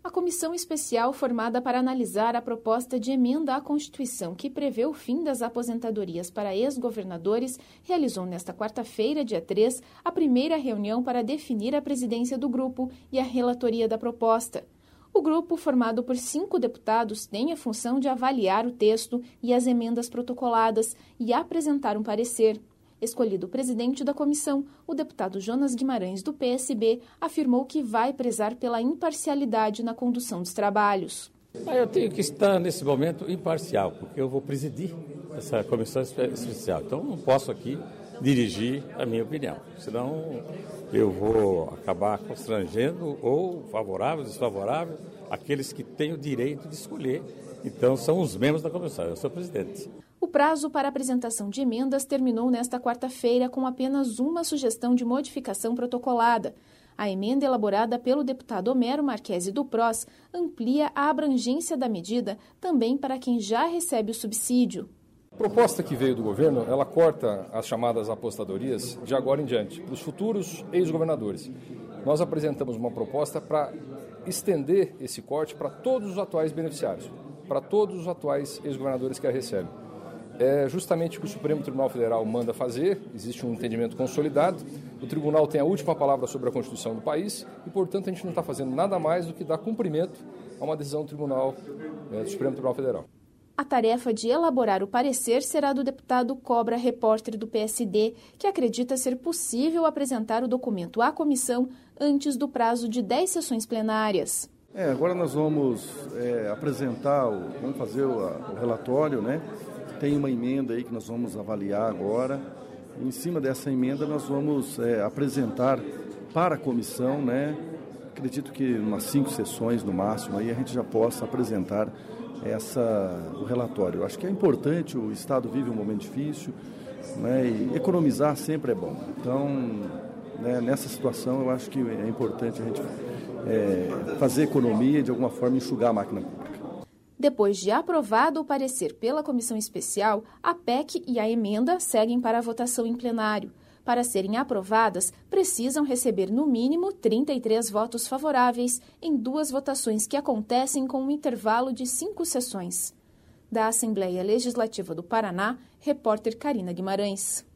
A comissão especial formada para analisar a proposta de emenda à Constituição que prevê o fim das aposentadorias para ex-governadores realizou nesta quarta-feira, dia 3, a primeira reunião para definir a presidência do grupo e a relatoria da proposta. O grupo, formado por 5 deputados, tem a função de avaliar o texto e as emendas protocoladas e apresentar um parecer. Escolhido presidente da comissão, o deputado Jonas Guimarães, do PSB, afirmou que vai prezar pela imparcialidade na condução dos trabalhos. Eu tenho que estar, nesse momento, imparcial, porque eu vou presidir essa comissão especial. Então, não posso aqui dirigir a minha opinião, senão eu vou acabar constrangendo ou favorável, desfavorável, aqueles que têm o direito de escolher. Então, são os membros da comissão, eu sou presidente. O prazo para apresentação de emendas terminou nesta quarta-feira com apenas uma sugestão de modificação protocolada. A emenda elaborada pelo deputado Homero Marquesi do PROS amplia a abrangência da medida também para quem já recebe o subsídio. A proposta que veio do governo, ela corta as chamadas aposentadorias de agora em diante, para os futuros ex-governadores. Nós apresentamos uma proposta para estender esse corte para todos os atuais beneficiários, para todos os atuais ex-governadores que a recebem. É justamente o que o Supremo Tribunal Federal manda fazer, existe um entendimento consolidado, o tribunal tem a última palavra sobre a Constituição do país e, portanto, a gente não está fazendo nada mais do que dar cumprimento a uma decisão do Supremo Tribunal Federal. A tarefa de elaborar o parecer será do deputado Cobra, repórter do PSD, que acredita ser possível apresentar o documento à comissão antes do prazo de 10 sessões plenárias. Agora nós vamos apresentar, vamos fazer o relatório, né? Tem uma emenda aí que nós vamos avaliar agora. Em cima dessa emenda nós vamos apresentar para a comissão, né? Acredito que umas 5 sessões no máximo aí a gente já possa apresentar o relatório. Eu acho que é importante, o Estado vive um momento difícil, né? E economizar sempre é bom. Então, né, nessa situação eu acho que é importante a gente fazer economia e de alguma forma enxugar a máquina pública. Depois de aprovado o parecer pela comissão especial, a PEC e a emenda seguem para a votação em plenário. Para serem aprovadas, precisam receber no mínimo 33 votos favoráveis em 2 votações que acontecem com um intervalo de 5 sessões. Da Assembleia Legislativa do Paraná, repórter Carina Guimarães.